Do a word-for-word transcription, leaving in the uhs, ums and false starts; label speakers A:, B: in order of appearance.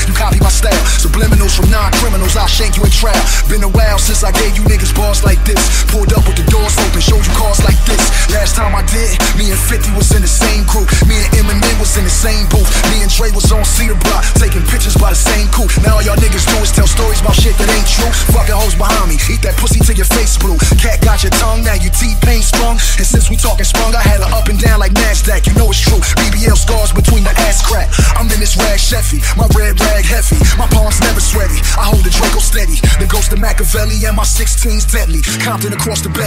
A: you copy my style. Subliminals from non-criminals, I'll shank you in trial. Been a while since I gave you niggas bars like this. Pulled up with the doors open, showed you cars like this. Last time I did, me and fifty was in the same group. Me and Eminem was in the same booth. Me and Dre was on Cedar Block, taking pictures by the same coupe. Now all y'all niggas do is tell stories about shit that ain't true. Fucking hoes behind me, eat that pussy till your face blue. Cat got your tongue, now you T-Pain sprung. And since we talking sprung, I had her up and down like NASDAQ. You know it's true, B B L scars between the ass crack. I'm in this rag Chevy, my red rag heavy. My palms never sweaty, I hold the Draco steady. The ghost of Machiavelli and my sixteens deadly. Compton across the bed.